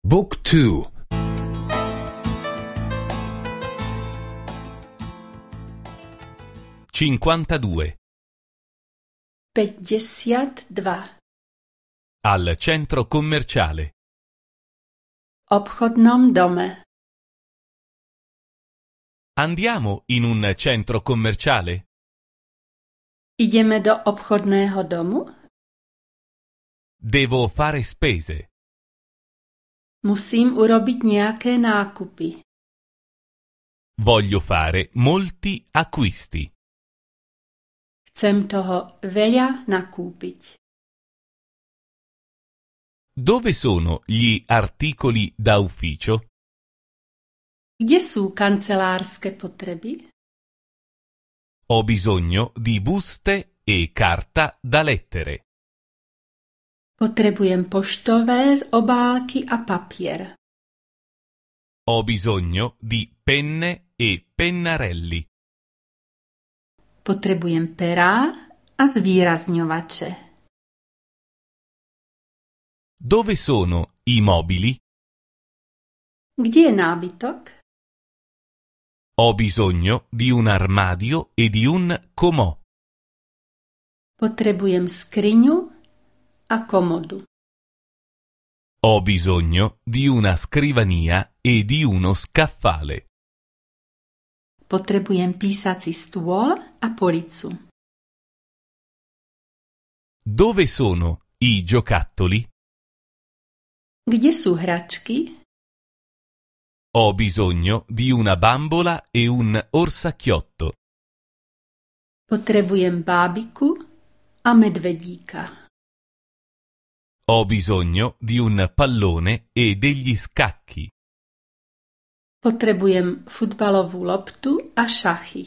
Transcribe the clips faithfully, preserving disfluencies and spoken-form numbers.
Book two. cinquantadue. Пятьдесят два. Al centro commerciale. Obchodnom dome. Andiamo in un centro commerciale? Ideme do obchodného domu? Devo fare spese. Musím urobiť nejaké nákupy. Voglio fare molti acquisti. Chcem toho veľa nakúpiť. Dove sono gli articoli da ufficio? Kde sú kancelárske potreby? Ho bisogno di buste e carta da lettere. Potrebujem poštové obálky a papier. Ho bisogno di penne e pennarelli. Potrebujem perá a zvýrazňovače. Dove sono i mobili? Kde je nábytok? Ho bisogno di un armadio e di un comò. Potrebujem skriňu a komodu. Ho bisogno di una scrivania e di uno scaffale. Potrebujem písací stôl a policu. Dove sono i giocattoli? Kde sú hračky? Ho bisogno di una bambola e un orsacchiotto. Potrebujem bábiku a medvedíka. Ho bisogno di un pallone e degli scacchi. Potrebujem futbalovú loptu a šachy.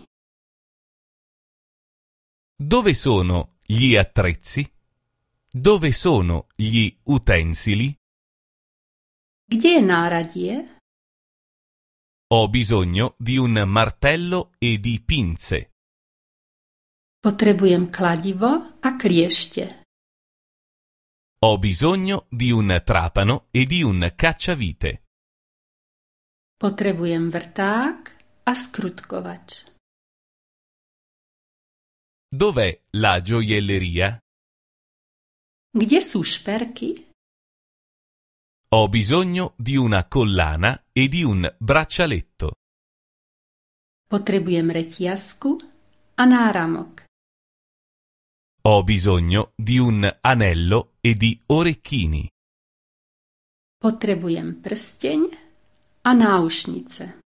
Dove sono gli attrezzi? Dove sono gli utensili? Kde je náradie? Ho bisogno di un martello e di pinze. Potrebujem kladivo a kliešte. Ho bisogno di un trapano e di un cacciavite. Potrebujem vrták a skrutkovač. Dov'è la gioielleria? Kde sú šperky? Ho bisogno di una collana e di un braccialetto. Potrebujem reťazku a náramok. Ho bisogno di un anello e di orecchini. Potrebujem prsteň a náušnice.